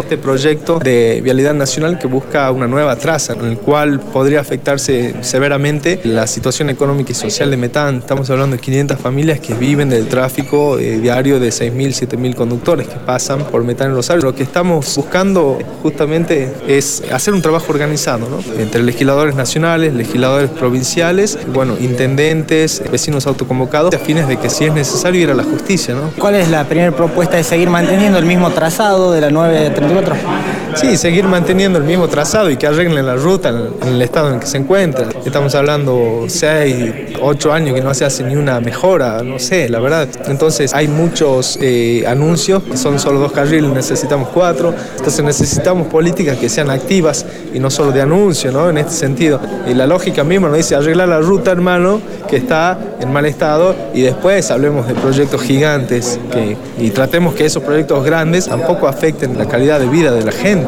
este proyecto de Vialidad Nacional que busca una nueva traza, en el cual podría afectarse severamente la situación económica y social de Metán. Estamos hablando de 500 familias que viven del tráfico diario de 6.000, 7.000 conductores que pasan por Metán en Rosario. Lo que estamos buscando justamente es hacer un trabajo organizado, ¿no? Entre legisladores nacionales, legisladores provinciales, bueno, intendentes, vecinos autoconvocados, a fines de que si es necesario ir a la justicia, ¿no? ¿Cuál es la primera propuesta? ¿De seguir manteniendo el mismo trazado de la 934? Sí, seguir manteniendo el mismo trazado y que arreglen la ruta en el estado en el que se encuentra. Estamos hablando 6, 8 años que no se hace ni una mejora, no sé, la verdad. Entonces hay muchos anuncios, que son solo 2 carriles, necesitamos 4. Entonces necesitamos políticas que sean activas y no solo de anuncio, ¿no? En este sentido. Y la lógica misma nos dice arreglar la ruta, hermano, que está en mal estado, y después hablemos de proyectos gigantes y tratemos que esos proyectos grandes tampoco afecten la calidad de vida de la gente.